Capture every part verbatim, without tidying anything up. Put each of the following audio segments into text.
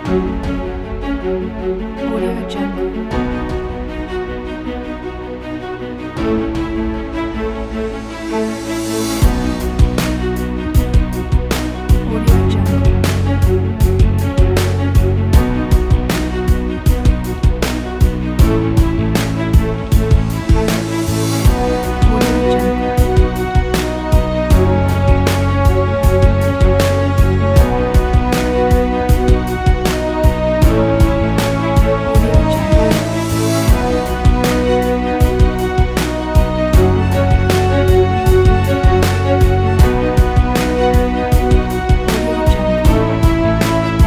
Audio Jungle. Audio Jungle. Audio Jungle. Audio Jungle. Audio Jungle.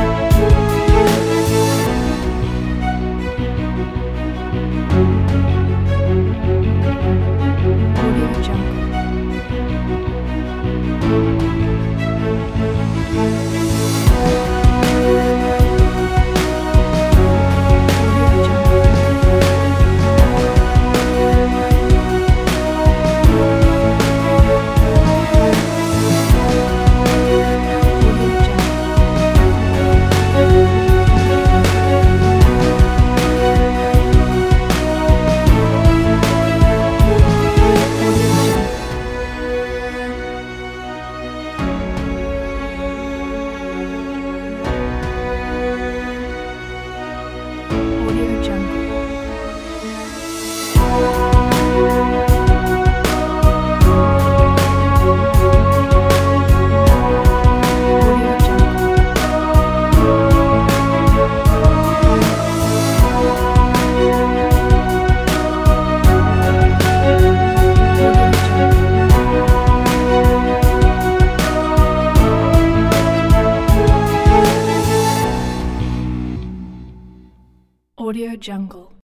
Audio Jungle. Audio Jungle. Audio Jungle. Audio Jungle. Audio Jungle. Audio Jungle. Audio Jungle.